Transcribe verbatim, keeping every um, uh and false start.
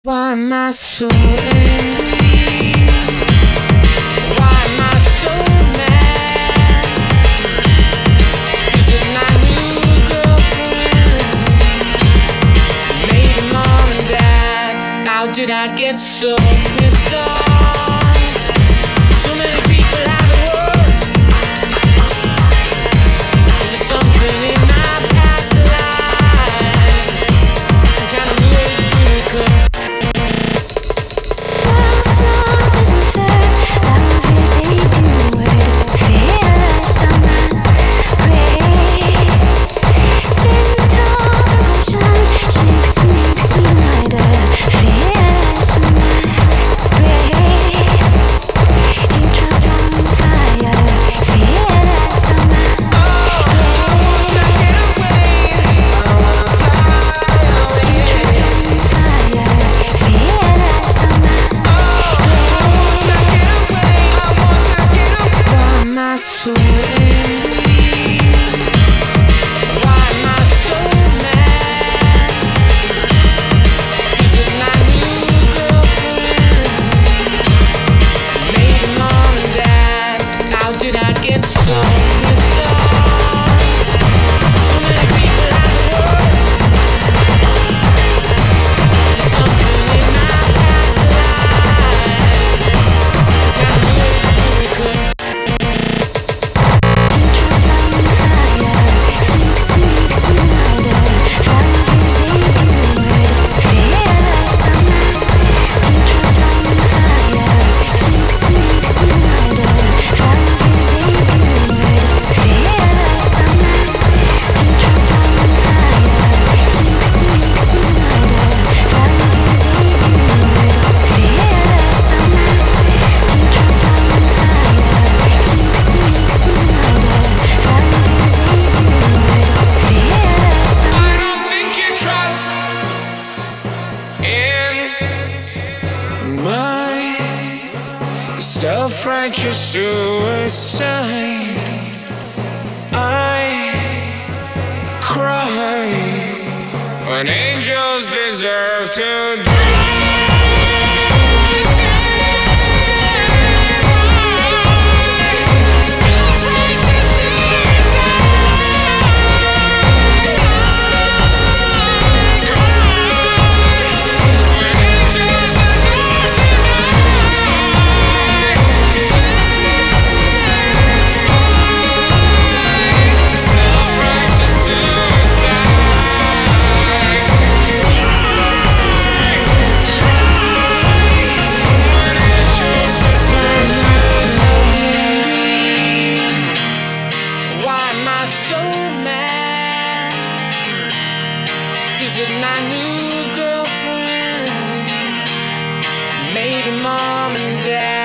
Why am I so angry? Why am I so mad? Is it my new girlfriend? Maybe mom and dad. How did I get so pissed off? So many people have it worse. Is it something in my past life? Some kind of new age voodoo curse? So angry. Why am I so mad? Is it my new girlfriend? Maybe mom and dad. How did I get so pissed off? So many people have it worse. Is it something in my past life? Some kind of new age voodoo curse? Self-righteous suicide. I cry when angels deserve to die. So mad. Is it my new girlfriend? Maybe mom and dad.